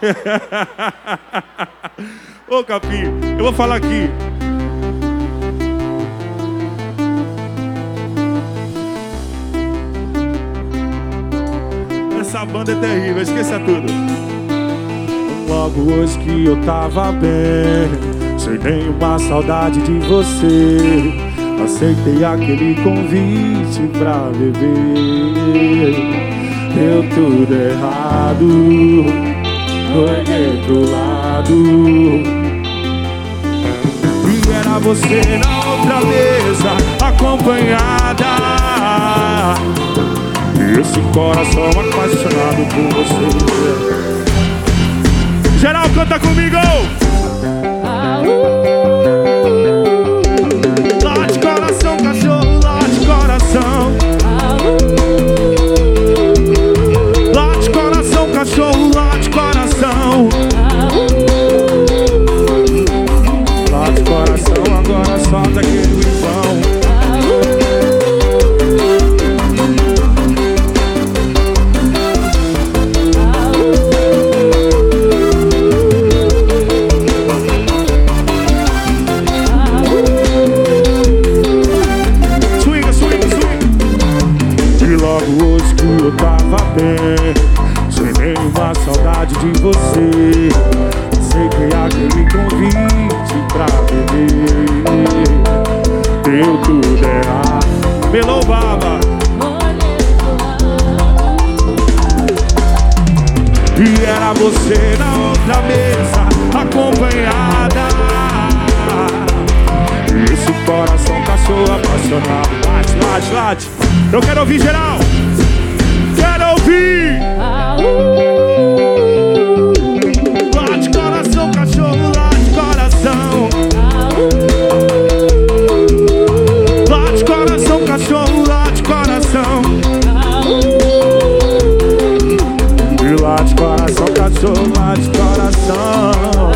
Ô, Capim, eu vou falar aqui. Essa banda é terrível, esqueça tudo. Logo hoje que eu tava bem, sem nenhuma saudade de você, aceitei aquele convite pra beber. Deu tudo errado, olhei pro lado e era você na outra mesa, acompanhada. Esse coração apaixonado por você. Geral, canta comigo! Late coração, cachorro, late coração. Late coração, cachorro, late coração. Late coração, agora solta aquele vivão. Hoje que eu tava bem, sem nenhuma saudade de você, aceitei aquele convite pra beber. Deu tudo errado, melou baba. E era você na outra mesa, acompanhada. Esse coração cachorro apaixonado. Late, late, late. Eu quero ouvir geral. Quero ouvir. Late coração, cachorro, late coração. Late coração, cachorro, late coração. E late coração, cachorro, late coração.